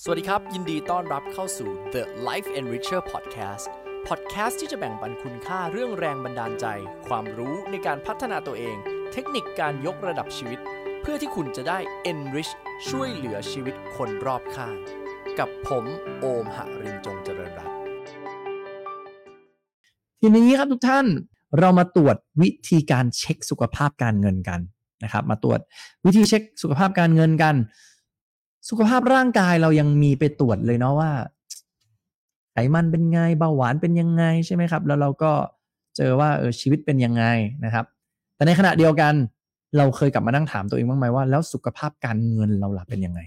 สวัสดีครับยินดีต้อนรับเข้าสู่ The Life Enricher Podcast ที่จะแบ่งปันคุณค่าเรื่องแรงบันดาลใจความรู้ในการพัฒนาตัวเองเทคนิคการยกระดับชีวิตเพื่อที่คุณจะได้ enrich ช่วยเหลือชีวิตคนรอบข้างกับผมโอมหรินทร์จงเจริญรัตน์ทีนี้ครับทุกท่านเรามาตรวจวิธีการเช็คสุขภาพการเงินกันนะครับมาตรวจวิธีเช็คสุขภาพการเงินกันสุขภาพร่างกายเรายังมีไปตรวจเลยเนาะว่าไขมันเป็นไงเบาหวานเป็นยังไงใช่ไหมครับแล้วเราก็เจอว่าชีวิตเป็นยังไงนะครับแต่ในขณะเดียวกันเราเคยกลับมานั่งถามตัวเองบ้างไหมว่าแล้วสุขภาพการเงินเราล่ะเป็นยังไง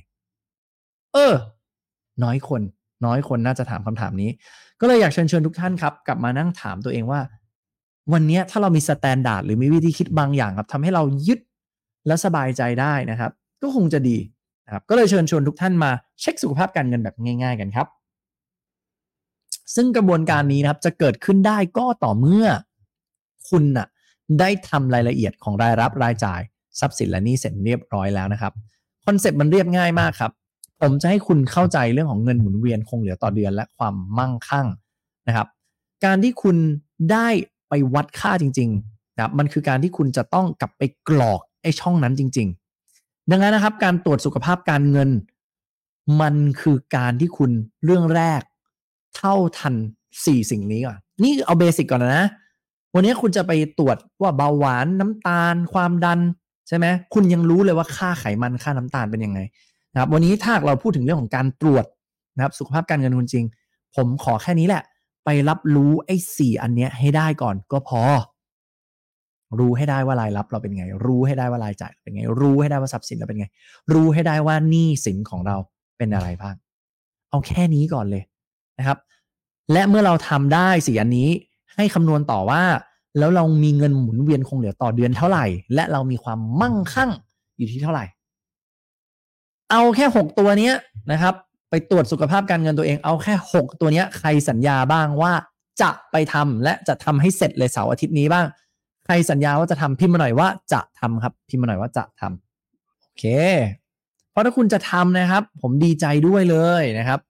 น้อยคนน่าจะถามคำถามนี้ก็เลยอยากเชิญทุกท่านครับกลับมานั่งถามตัวเองว่าวันนี้ถ้าเรามีสแตนดาร์ดหรือมีวิธีคิดบางอย่างครับทำให้เรายึดและสบายใจได้นะครับก็คงจะดีนะครับก็เลยเชิญชวนทุกท่านมาเช็คสุขภาพการเงินแบบง่ายๆกันครับซึ่งกระบวนการนี้นะครับจะเกิดขึ้นได้ก็ต่อเมื่อคุณน่ะได้ทำรายละเอียดของรายรับรายจ่ายทรัพย์สินและหนี้เสร็จเรียบร้อยแล้วนะครับคอนเซ็ปต์มันเรียบง่ายมากครับผมจะให้คุณเข้าใจเรื่องของเงินหมุนเวียนคงเหลือต่อเดือนและความมั่งคั่งนะครับการที่คุณได้ไปวัดค่าจริงๆนะครับมันคือการที่คุณจะต้องกลับไปกรอกไอ้ช่องนั้นจริงๆดังนั้นนะครับการตรวจสุขภาพการเงินมันคือการที่คุณเรื่องแรกเท่าทัน4สิ่งนี้ก่อนนี่เอาเบสิกก่อนนะวันนี้คุณจะไปตรวจว่าเบาหวานน้ำตาลความดันใช่ไหมคุณยังรู้เลยว่าค่าไขมันค่าน้ำตาลเป็นยังไงนะครับวันนี้ถ้าเราพูดถึงเรื่องของการตรวจนะครับสุขภาพการเงินคุณจริงผมขอแค่นี้แหละไปรับรู้ไอ้4อันเนี้ยให้ได้ก่อนก็พอรู้ให้ได้ว่ารายรับเราเป็นไงรู้ให้ได้ว่ารายจ่ายเป็นไงรู้ให้ได้ว่าทรัพย์สินเราเป็นไงรู้ให้ได้ว่าหนี้สินของเราเป็นอะไรบ้างเอาแค่นี้ก่อนเลยนะครับและเมื่อเราทำได้4อันนี้ให้คำนวณต่อว่าแล้วเรามีเงินหมุนเวียนคงเหลือต่อเดือนเท่าไหร่และเรามีความมั่งคั่งอยู่ที่เท่าไหร่เอาแค่6ตัวเนี้ยนะครับไปตรวจสุขภาพการเงินตัวเองเอาแค่6ตัวเนี้ยใครสัญญาบ้างว่าจะไปทำและจะทำให้เสร็จเลยเสาร์อาทิตย์นี้บ้างใครสัญญาว่าจะทำพิมพ์มาหน่อยว่าจะทำครับพิมพ์มาหน่อยว่าจะทำโอเคเพราะถ้าคุณจะทำนะครับผมดีใจด้วยเลยนะครับ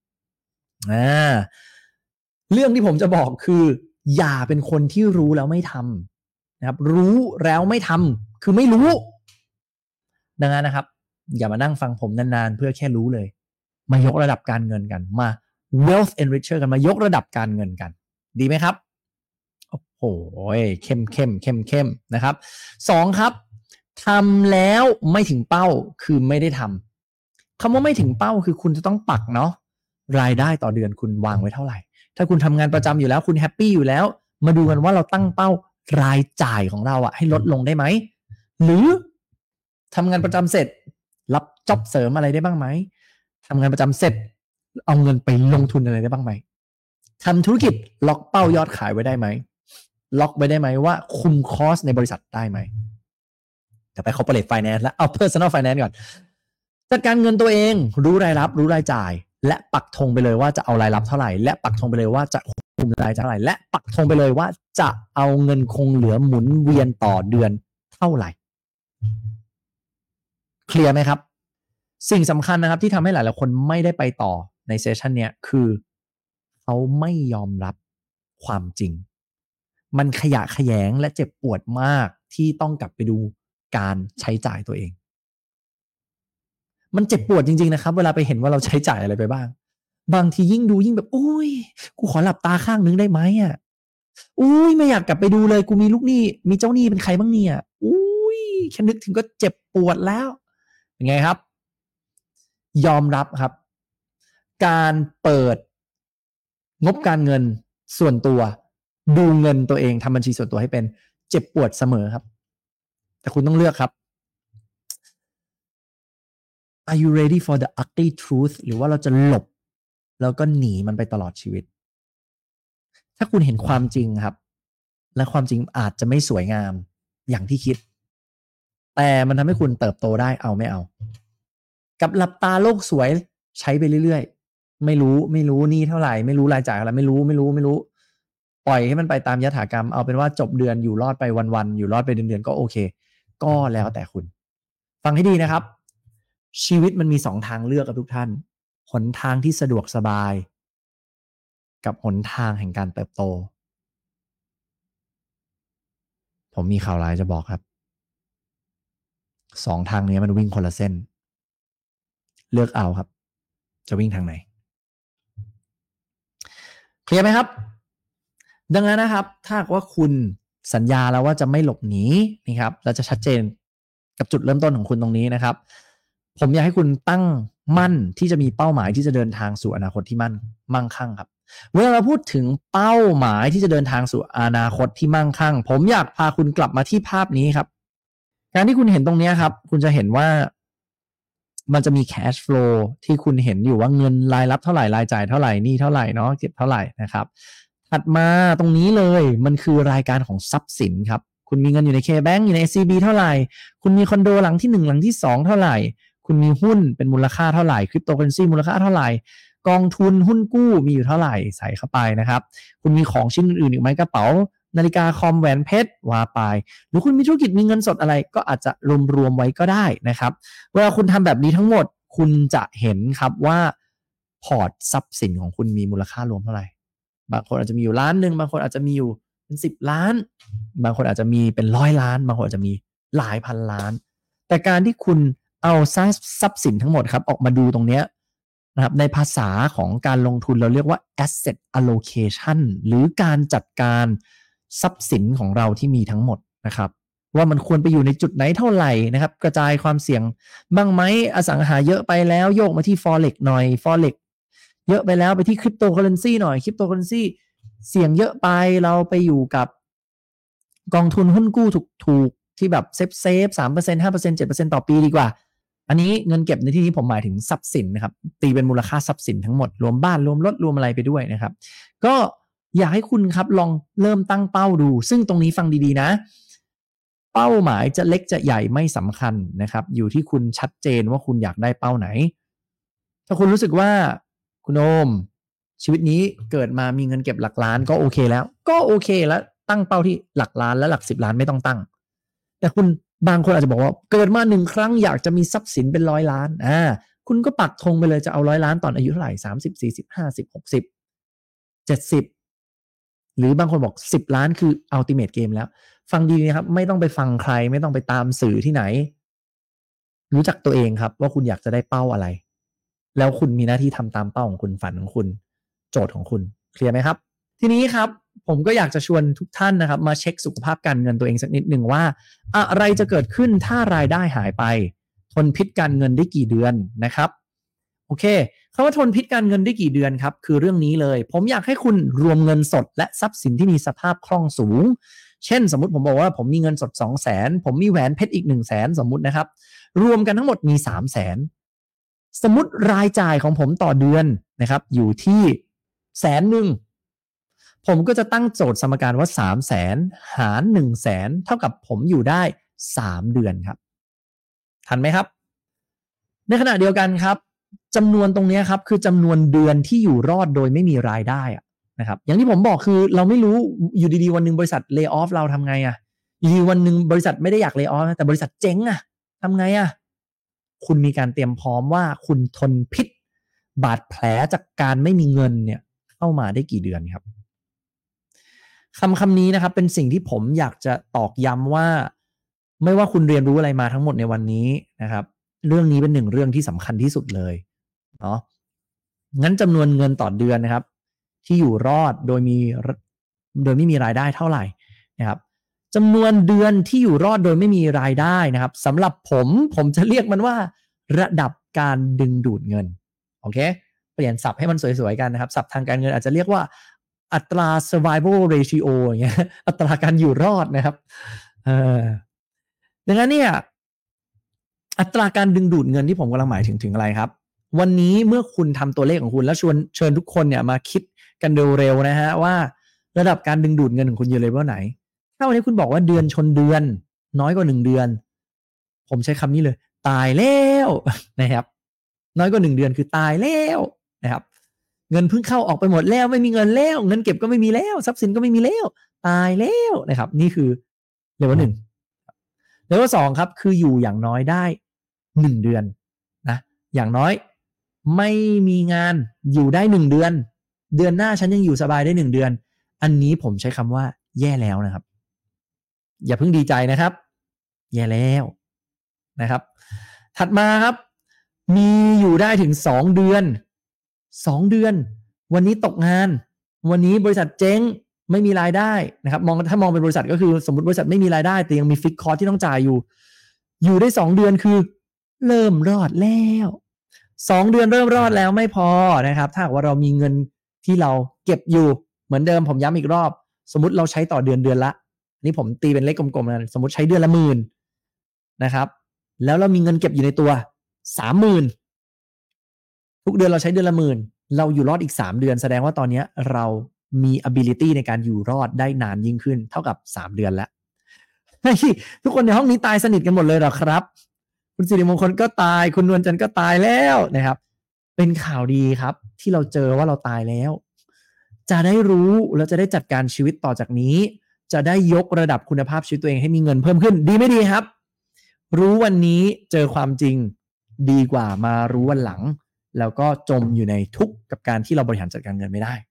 เรื่องที่ผมจะบอกคืออย่าเป็นคนที่รู้แล้วไม่ทำนะครับรู้แล้วไม่ทำคือไม่รู้ดังนั้นนะครับอย่ามานั่งฟังผมนานๆเพื่อแค่รู้เลยมายกระดับการเงินกันมา wealth enricher กันมายกระดับการเงินกันดีไหมครับโอ้โหเข้มนะครับ2ครับทำแล้วไม่ถึงเป้าคือไม่ได้ทำคำว่าไม่ถึงเป้าคือคุณจะต้องปักเนาะรายได้ต่อเดือนคุณวางไว้เท่าไหร่ถ้าคุณทำงานประจำอยู่แล้วคุณแฮปปี้อยู่แล้วมาดูกันว่าเราตั้งเป้ารายจ่ายของเราอะให้ลดลงได้ไหมหรือทำงานประจำเสร็จรับจ็อบเสริมอะไรได้บ้างไหมทำงานประจำเสร็จเอาเงินไปลงทุนอะไรได้บ้างไหมทำธุรกิจล็อกเป้ายอดขายไว้ได้ไหมล็อกไว้ได้ไหมว่าคุมคอสในบริษัทได้ไหมแต่ไป corporate finance แล้วเอา personal finance ก่อนจัดการเงินตัวเองรู้รายรับรู้รายจ่ายและปักธงไปเลยว่าจะเอารายรับเท่าไหร่และปักธงไปเลยว่าจะคุมรายจ่ายเท่าไหร่และปักธงไปเลยว่าจะเอาเงินคงเหลือหมุนเวียนต่อเดือนเท่าไหร่เคลียร์ไหมครับสิ่งสำคัญนะครับที่ทำให้หลายๆคนไม่ได้ไปต่อในเซสชันเนี้ยคือเขาไม่ยอมรับความจริงมันขยะแขยงและเจ็บปวดมากที่ต้องกลับไปดูการใช้จ่ายตัวเองมันเจ็บปวดจริงๆนะครับเวลาไปเห็นว่าเราใช้จ่ายอะไรไปบ้างบางทียิ่งดูยิ่งแบบอุ้ยกูขอหลับตาข้างนึงได้ไหมอ่ะอุ้ยไม่อยากกลับไปดูเลยกูมีลูกหนี้มีเจ้าหนี้เป็นใครบ้างเนี่ยอุ้ยแค่นึกถึงก็เจ็บปวดแล้วเป็นไงครับยอมรับครับการเปิดงบการเงินส่วนตัวดูเงินตัวเองทำบัญชีส่วนตัวให้เป็นเจ็บปวดเสมอครับแต่คุณต้องเลือกครับ Are you ready for the ugly truth หรือว่าเราจะหลบแล้วก็หนีมันไปตลอดชีวิตถ้าคุณเห็นความจริงครับและความจริงอาจจะไม่สวยงามอย่างที่คิดแต่มันทำให้คุณเติบโตได้เอาไม่เอากับหลับตาโลกสวยใช้ไปเรื่อยๆไม่รู้นี่เท่าไหร่ไม่รู้รายจ่ายอะไรไม่รู้ปล่อยให้มันไปตามยถากรรมเอาเป็นว่าจบเดือนอยู่รอดไปวันๆอยู่รอดไปเดือนๆก็โอเคก็แล้วแต่คุณฟังให้ดีนะครับชีวิตมันมี2ทางเลือกกับทุกท่านหนทางที่สะดวกสบายกับหนทางแห่งการเติบโตผมมีข่าวร้ายจะบอกครับ2ทางนี้มันวิ่งคนละเส้นเลือกเอาครับจะวิ่งทางไหนเคลียร์ไหมครับดังนั้นนะครับถ้าว่าคุณสัญญาแล้วว่าจะไม่หลบหนีนะครับและจะชัดเจนกับจุดเริ่มต้นของคุณตรงนี้นะครับผมอยากให้คุณตั้งมั่นที่จะมีเป้าหมายที่จะเดินทางสู่อนาคตที่มั่งคั่งครับเมื่อเราพูดถึงเป้าหมายที่จะเดินทางสู่อนาคตที่มั่งคั่งผมอยากพาคุณกลับมาที่ภาพนี้ครับการที่คุณเห็นตรงนี้ครับคุณจะเห็นว่ามันจะมี cash flow ที่คุณเห็นอยู่ว่าเงินรายรับเท่าไหร่รายจ่ายเท่าไหร่หนี้เท่าไหร่เนาะเก็บเท่าไหร่นะครับถัดมาตรงนี้เลยมันคือรายการของทรัพย์สินครับคุณมีเงินอยู่ใน KBank อยู่ใน SCB เท่าไหร่คุณมีคอนโดหลังที่1หลังที่2เท่าไหร่คุณมีหุ้นเป็นมูลค่าเท่าไหร่คริปโตเคอเรนซีมูลค่าเท่าไหร่กองทุนหุ้นกู้มีอยู่เท่าไหร่ใส่เข้าไปนะครับคุณมีของชิ้นอื่นๆอีกไหมกระเป๋านาฬิกาคอมแหวนเพชรว่าไปหรือคุณมีธุรกิจมีเงินสดอะไรก็อาจจะรวมๆไว้ก็ได้นะครับเวลาคุณทำแบบนี้ทั้งหมดคุณจะเห็นครับว่าพอร์ตทรัพย์สินของคุณมีมูลค่ารวมเท่าไหร่บางคนอาจจะมีอยู่ล้านหนึ่งบางคนอาจจะมีอยู่เป็น10 ล้านบางคนอาจจะมีเป็น100 ล้านบางคนอาจจะมีหลายพันล้านแต่การที่คุณเอาทรัพย์สินทั้งหมดครับออกมาดูตรงเนี้ยนะครับในภาษาของการลงทุนเราเรียกว่า asset allocation หรือการจัดการทรัพย์สินของเราที่มีทั้งหมดนะครับว่ามันควรไปอยู่ในจุดไหนเท่าไหร่นะครับกระจายความเสี่ยงบ้างไหมอสังหาเยอะไปแล้วโยกมาที่ forex หน่อย forex เยอะไปแล้วไปที่คริปโตเคอเรนซีหน่อยคริปโตเคอเรนซีเสี่ยงเยอะไปเราไปอยู่กับกองทุนหุ้นกู้ถูกๆที่แบบเซฟ 3% 5% 7% ต่อปีดีกว่าอันนี้เงินเก็บในที่นี้ผมหมายถึงทรัพย์สินนะครับตีเป็นมูลค่าทรัพย์สินทั้งหมดรวมบ้านรวมรถรวมอะไรไปด้วยนะครับก็อยากให้คุณครับลองเริ่มตั้งเป้าดูซึ่งตรงนี้ฟังดีๆนะเป้าหมายจะเล็กจะใหญ่ไม่สำคัญนะครับอยู่ที่คุณชัดเจนว่าคุณอยากได้เป้าไหนถ้าคุณรู้สึกว่าคุณโอมชีวิตนี้เกิดมามีเงินเก็บหลักล้านก็โอเคแล้วตั้งเป้าที่หลักล้านและหลัก10 ล้านไม่ต้องตั้งแต่คุณบางคนอาจจะบอกว่าเกิดมา1 ครั้งอยากจะมีทรัพย์สินเป็น100 ล้านคุณก็ปักธงไปเลยจะเอา100 ล้านตอนอายุเท่าไหร่30 40 50 60 70หรือบางคนบอก10 ล้านคือ ultimate game แล้วฟังดีนะครับไม่ต้องไปฟังใครไม่ต้องไปตามสื่อที่ไหนรู้จักตัวเองครับว่าคุณอยากจะได้เป้าอะไรแล้วคุณมีหน้าที่ทำตามเป้าของคุณฝันของคุณโจทย์ของคุณเคลียร์ไหมครับทีนี้ครับผมก็อยากจะชวนทุกท่านนะครับมาเช็คสุขภาพการเงินตัวเองสักนิดหนึ่งว่าอะไรจะเกิดขึ้นถ้ารายได้หายไปทนพิษการเงินได้กี่เดือนนะครับโอเคคำว่าทนพิษการเงินได้กี่เดือนครับคือเรื่องนี้เลยผมอยากให้คุณรวมเงินสดและทรัพย์สินที่มีสภาพคล่องสูงเช่นสมมติผมบอกว่าผมมีเงินสด 200,000 ผมมีแหวนเพชรอีก 100,000 สมมุตินะครับรวมกันทั้งหมดมี 300,000 สมมุติรายจ่ายของผมต่อเดือนนะครับอยู่ที่100,000ผมก็จะตั้งโจทย์สมการว่า 300,000 หาร 100,000 เท่ากับผมอยู่ได้3 เดือนครับทันไหมครับในขณะเดียวกันครับจำนวนตรงนี้ครับคือจำนวนเดือนที่อยู่รอดโดยไม่มีรายได้นะครับอย่างที่ผมบอกคือเราไม่รู้อยู่ดีๆวันหนึ่งบริษัทเลย์ออฟเราทำไงอยู่ดีวันหนึ่งบริษัทไม่ได้อยากเลย์ออฟแต่บริษัทเจ๊งทำไงคุณมีการเตรียมพร้อมว่าคุณทนพิษบาดแผลจากการไม่มีเงินเนี่ยเข้ามาได้กี่เดือนครับคำนี้นะครับเป็นสิ่งที่ผมอยากจะตอกย้ำว่าไม่ว่าคุณเรียนรู้อะไรมาทั้งหมดในวันนี้นะครับเรื่องนี้เป็น1 เรื่องที่สำคัญที่สุดเลยเนาะงั้นจำนวนเงินต่อเดือนนะครับที่อยู่รอดโดยไม่มีรายได้เท่าไหร่นะครับจำนวนเดือนที่อยู่รอดโดยไม่มีรายได้นะครับสำหรับผมจะเรียกมันว่าระดับการดึงดูดเงินโอเคเปลี่ยนศัพท์ให้มันสวยๆกันนะครับศัพท์ทางการเงินอาจจะเรียกว่าอัตรา survival ratio อย่างเงี้ยอัตราการอยู่รอดนะครับดังนั้นเนี่ยอัตราการดึงดูดเงินที่ผมกำลังหมายถึงอะไรครับวันนี้เมื่อคุณทำตัวเลขของคุณแล้วเชิญทุกคนเนี่ยมาคิดกันเร็วๆนะฮะว่าระดับการดึงดูดเงินของคุณอยู่เลเวลไหนถ้าวันนี้คุณบอกว่าเดือนชนเดือนน้อยกว่า1 เดือนผมใช้คำนี้เลยตายแล้วนะครับน้อยกว่า1 เดือนคือตายแล้วนะครับเงินเพิ่งเข้าออกไปหมดแล้วไม่มีเงินแล้วเงินเก็บก็ไม่มีแล้วทรัพย์สินก็ไม่มีแล้วตายแล้วนะครับนี่คือเลเวล 1เลเวล 2ครับคืออยู่อย่างน้อยได้1 เดือนนะอย่างน้อยไม่มีงานอยู่ได้1 เดือนเดือนหน้าฉันยังอยู่สบายได้1 เดือนอันนี้ผมใช้คำว่าแย่แล้วนะครับอย่าเพิ่งดีใจนะครับแย่แล้วนะครับถัดมาครับมีอยู่ได้ถึง2 เดือนวันนี้ตกงานวันนี้บริษัทเจ๊งไม่มีรายได้นะครับถ้ามองเป็นบริษัทก็คือสมมติบริษัทไม่มีรายได้แต่ยังมีฟิกคอร์สที่ต้องจ่ายอยู่ได้2 เดือนคือเริ่มรอดแล้ว2 เดือนเริ่มรอดแล้วไม่พอนะครับถ้าว่าเรามีเงินที่เราเก็บอยู่เหมือนเดิมผมย้ำอีกรอบสมมติเราใช้ต่อเดือนละนี่ผมตีเป็นเลขกลมๆนะสมมติใช้เดือนละ10,000นะครับแล้วเรามีเงินเก็บอยู่ในตัว 30,000 ทุกเดือนเราใช้เดือนละ10,000เราอยู่รอดอีก3 เดือนแสดงว่าตอนนี้เรามี ability ในการอยู่รอดได้นานยิ่งขึ้นเท่ากับ3 เดือนแล้วทุกคนในห้องนี้ตายสนิทกันหมดเลยหรอครับคุณสิริมงคลก็ตายคุณนวลจันทร์ก็ตายแล้วนะครับเป็นข่าวดีครับที่เราเจอว่าเราตายแล้วจะได้รู้แล้วจะได้จัดการชีวิตต่อจากนี้จะได้ยกระดับคุณภาพชีวิตตัวเองให้มีเงินเพิ่มขึ้นดีไม่ดีครับรู้วันนี้เจอความจริงดีกว่ามารู้วันหลังแล้วก็จมอยู่ในทุกข์กับการที่เราบริหารจัดการเงินไม่ได้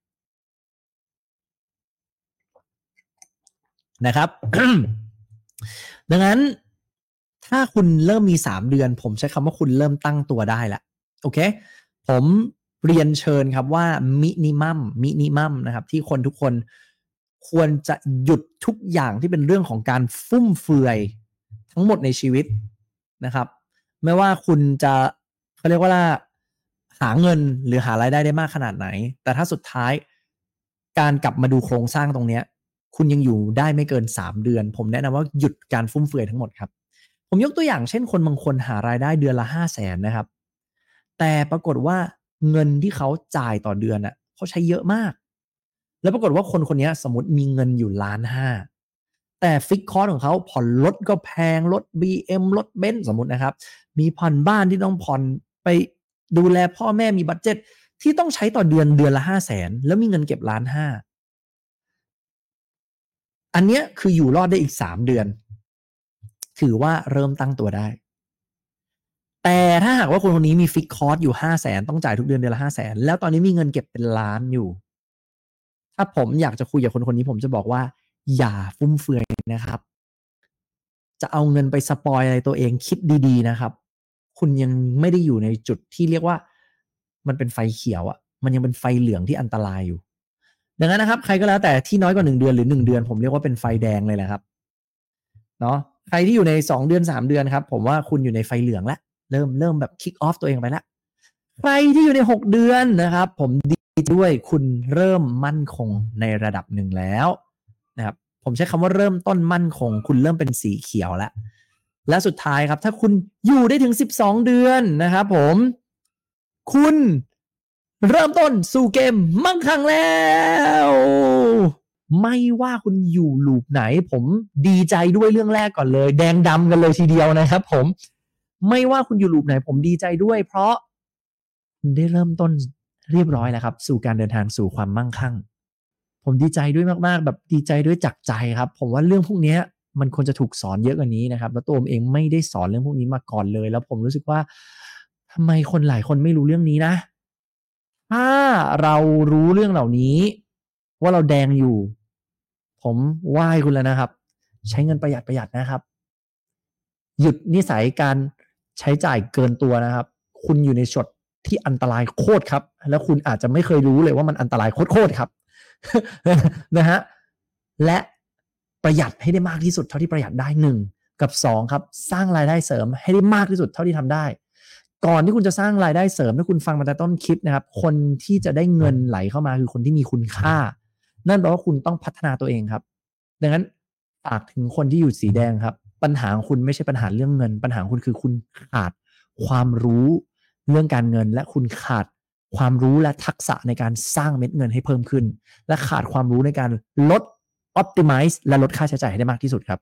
นะครับ ดังนั้นถ้าคุณเริ่มมี3 เดือนผมใช้คำว่าคุณเริ่มตั้งตัวได้แล้วโอเคผมเรียนเชิญครับว่ามินิมัมนะครับที่คนทุกคนควรจะหยุดทุกอย่างที่เป็นเรื่องของการฟุ่มเฟือยทั้งหมดในชีวิตนะครับไม่ว่าคุณจะเขาเรียกว่าหาเงินหรือหารายได้ได้มากขนาดไหนแต่ถ้าสุดท้ายการกลับมาดูโครงสร้างตรงเนี้ยคุณยังอยู่ได้ไม่เกิน3 เดือนผมแนะนำว่าหยุดการฟุ่มเฟือยทั้งหมดครับผมยกตัวอย่างเช่นคนบางคนหารายได้เดือนละ500,000นะครับแต่ปรากฏว่าเงินที่เขาจ่ายต่อเดือนอ่ะเขาใช้เยอะมากแล้วปรากฏว่าคนคนนี้สมมติมีเงินอยู่1,500,000แต่ฟิกคอร์สของเขาผ่อนรถก็แพงรถ BM รถเบนซ์สมมตินะครับมีผ่อนบ้านที่ต้องผ่อนไปดูแลพ่อแม่มีบัดเจ็ตที่ต้องใช้ต่อเดือนละ500,000แล้วมีเงินเก็บ1,500,000อันเนี้ยคืออยู่รอดได้อีก3 เดือนถือว่าเริ่มตั้งตัวได้แต่ถ้าหากว่าคนคนนี้มีฟิกคอร์สอยู่500,000ต้องจ่ายทุกเดือนละ500,000แล้วตอนนี้มีเงินเก็บเป็นล้านอยู่ถ้าผมอยากจะคุยกับคนคนนี้ผมจะบอกว่าอย่าฟุ่มเฟือยนะครับจะเอาเงินไปสปอยอะไรตัวเองคิดดีๆนะครับคุณยังไม่ได้อยู่ในจุดที่เรียกว่ามันเป็นไฟเขียวอ่ะมันยังเป็นไฟเหลืองที่อันตรายอยู่ดังนั้นนะครับใครก็แล้วแต่ที่น้อยกว่า1 เดือนหรือ1 เดือนผมเรียกว่าเป็นไฟแดงเลยแหละครับเนาะใครที่อยู่ใน2 เดือน3 เดือนครับผมว่าคุณอยู่ในไฟเหลืองแล้วเริ่มแบบคิกออฟตัวเองไปแล้วใครที่อยู่ใน6 เดือนนะครับผมดีด้วยคุณเริ่มมั่นคงในระดับหนึ่งแล้วนะครับผมใช้คำว่าเริ่มต้นมั่นคงคุณเริ่มเป็นสีเขียวแล้วและสุดท้ายครับถ้าคุณอยู่ได้ถึง12 เดือนนะครับผมคุณเริ่มต้นสู่เกมมั่งคั่งแล้วไม่ว่าคุณอยู่ลูปไหนผมดีใจด้วยเรื่องแรกก่อนเลยแดงดำกันเลยทีเดียวนะครับผมไม่ว่าคุณอยู่ลูปไหนผมดีใจด้วยเพราะคุณได้เริ่มต้นเรียบร้อยแล้วครับสู่การเดินทางสู่ความมั่งคั่งผมดีใจด้วยมากๆแบบดีใจด้วยจากใจครับผมว่าเรื่องพวกนี้มันควรจะถูกสอนเยอะกว่านี้นะครับแล้วตัวผมเองไม่ได้สอนเรื่องพวกนี้มาก่อนเลยแล้วผมรู้สึกว่าทำไมคนหลายคนไม่รู้เรื่องนี้นะถ้าเรารู้เรื่องเหล่านี้ว่าเราแดงอยู่ผมไหว้คุณแล้วนะครับใช้เงินประหยัดนะครับหยุดนิสัยการใช้จ่ายเกินตัวนะครับคุณอยู่ในช็อตที่อันตรายโคตรครับแล้วคุณอาจจะไม่เคยรู้เลยว่ามันอันตรายโคตรครับ นะฮะและประหยัดให้ได้มากที่สุดเท่าที่ประหยัดได้1กับ2ครับสร้างรายได้เสริมให้ได้มากที่สุดเท่าที่ทำได้ก่อนที่คุณจะสร้างรายได้เสริมถ้าคุณฟังมาแต่ต้นคลิปนะครับคนที่จะได้เงินไหลเข้ามาคือคนที่มีคุณค่านั่นแปลว่าคุณต้องพัฒนาตัวเองครับดังนั้นฝากถึงคนที่อยู่สีแดงครับปัญหาของคุณไม่ใช่ปัญหาเรื่องเงินปัญหาของคุณคือคุณขาดความรู้เรื่องการเงินและคุณขาดความรู้และทักษะในการสร้างเม็ดเงินให้เพิ่มขึ้นและขาดความรู้ในการลด optimize และลดค่าใช้จ่ายให้ได้มากที่สุดครับ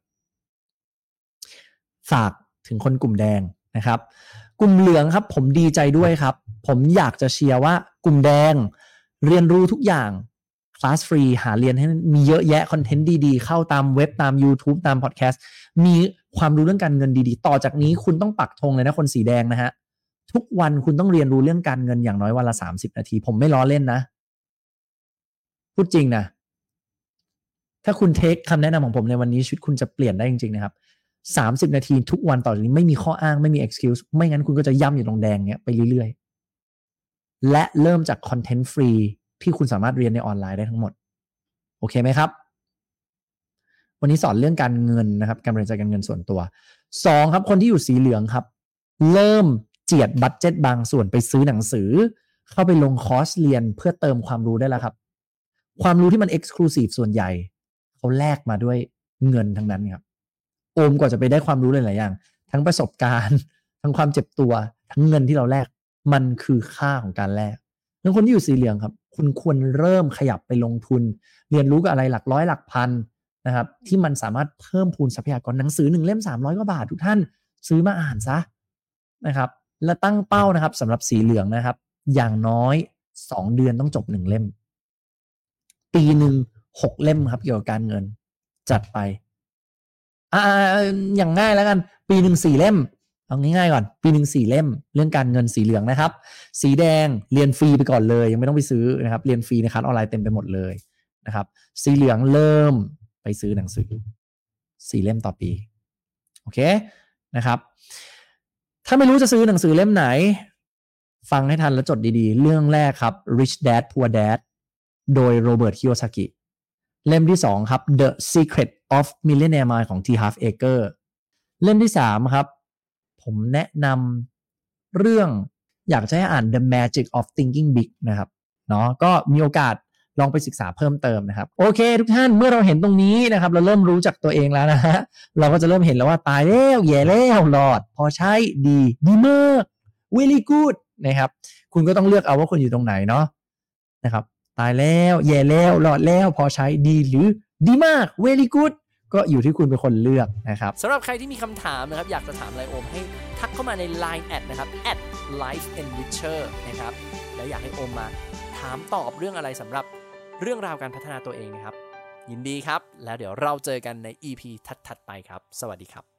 ฝากถึงคนกลุ่มแดงนะครับกลุ่มเหลืองครับผมดีใจด้วยครับผมอยากจะเชียร์ว่ากลุ่มแดงเรียนรู้ทุกอย่างคลาสฟรีหาเรียนให้มีเยอะแยะคอนเทนต์ดีๆเข้าตามเว็บตาม YouTube ตามพอดแคสต์มีความรู้เรื่องการเงินดีๆต่อจากนี้คุณต้องปักธงเลยนะคนสีแดงนะฮะทุกวันคุณต้องเรียนรู้เรื่องการเงินอย่างน้อยวันละ30นาทีผมไม่ล้อเล่นนะพูดจริงนะถ้าคุณเทคคำแนะนำของผมในวันนี้ชีวิตคุณจะเปลี่ยนได้จริงๆนะครับ30นาทีทุกวันต่อจากนี้ไม่มีข้ออ้างไม่มี excuse ไม่งั้นคุณก็จะย่ำอยู่ตรงแดงเงี้ยไปเรื่อยๆและเริ่มจากคอนเทนต์ฟรีที่คุณสามารถเรียนในออนไลน์ได้ทั้งหมดโอเคไหมครับวันนี้สอนเรื่องการเงินนะครับการบริหารจัดการเงินส่วนตัว2ครับคนที่อยู่สีเหลืองครับเริ่มเจียดบัดเจ็ตบางส่วนไปซื้อหนังสือเข้าไปลงคอร์สเรียนเพื่อเติมความรู้ได้แล้วครับความรู้ที่มัน exclusive ส่วนใหญ่เขาแลกมาด้วยเงินทั้งนั้นครับโอมกว่าจะไปได้ความรู้หลายๆอย่างทั้งประสบการณ์ทั้งความเจ็บตัวทั้งเงินที่เราแลกมันคือค่าของการแลกแล้วคนที่อยู่สีเหลืองครับคุณควรเริ่มขยับไปลงทุนเรียนรู้กับอะไรหลักร้อยหลักพันนะครับที่มันสามารถเพิ่มพูนทรัพยากรหนังสือ1เล่ม300กว่าบาททุกท่านซื้อมาอ่านซะนะครับและตั้งเป้านะครับสำหรับสีเหลืองนะครับอย่างน้อย2เดือนต้องจบ1เล่มปีหนึ่ง6เล่มครับเกี่ยวกับการเงินจัดไปอย่างง่ายแล้วกันปีหนึ่ง4เล่มเอาง่ายๆก่อนปีหนึ่ง4เล่มเรื่องการเงินสีเหลืองนะครับสีแดงเรียนฟรีไปก่อนเลยยังไม่ต้องไปซื้อนะครับเรียนฟรีในคลาสออนไลน์เต็มไปหมดเลยนะครับสีเหลืองเริ่มไปซื้อหนังสือ4เล่มต่อปีโอเคนะครับถ้าไม่รู้จะซื้อหนังสือเล่มไหนฟังให้ทันแล้วจดดีๆเรื่องแรกครับ Rich Dad Poor Dad โดยโรเบิร์ต คิโยซากิเล่มที่2ครับ The Secret of Millionaire Mind ของ T. Harv Eker เล่มที่3ครับผมแนะนำเรื่องอยากจะให้อ่าน The Magic of Thinking Big นะครับเนาะก็มีโอกาสลองไปศึกษาเพิ่มเติมนะครับโอเคทุกท่านเมื่อเราเห็นตรงนี้นะครับเราเริ่มรู้จักตัวเองแล้วนะฮะเราก็จะเริ่มเห็นแล้วว่าตายแล้วแย่แล้วหลอดพอใช้ดีมาก very good นะครับคุณก็ต้องเลือกเอาว่าคุณอยู่ตรงไหนเนาะนะครับตายแล้วแย่แล้วหลอดแล้วพอใช้ดีหรือดีมาก very good ก็อยู่ที่คุณเป็นคนเลือกนะครับสำหรับใครที่มีคำถามนะครับอยากจะถามอะไรโอมให้ทักเข้ามาใน Line แอดนะครับ @lifeenricher นะครับแล้วอยากให้โอมมาถามตอบเรื่องอะไรสำหรับเรื่องราวการพัฒนาตัวเองนะครับยินดีครับแล้วเดี๋ยวเราเจอกันใน EP ถัดๆไปครับสวัสดีครับ